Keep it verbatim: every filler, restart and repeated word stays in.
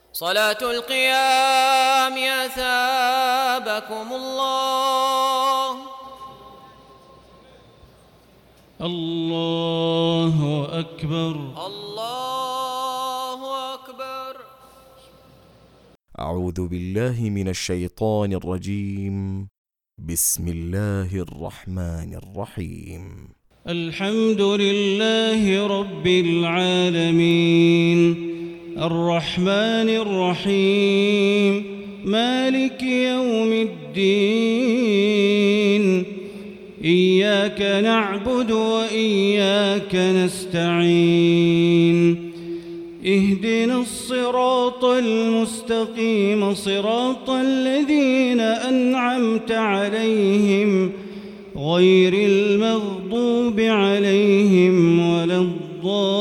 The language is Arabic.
صلاة القيام أثابكم الله. الله أكبر. الله أكبر. أعوذ بالله من الشيطان الرجيم. بسم الله الرحمن الرحيم. الحمد لله رب العالمين الرحمن الرحيم مالك يوم الدين إياك نعبد وإياك نستعين اهدنا الصراط المستقيم صراط الذين أنعمت عليهم غير المغضوب عليهم ولا الضالين.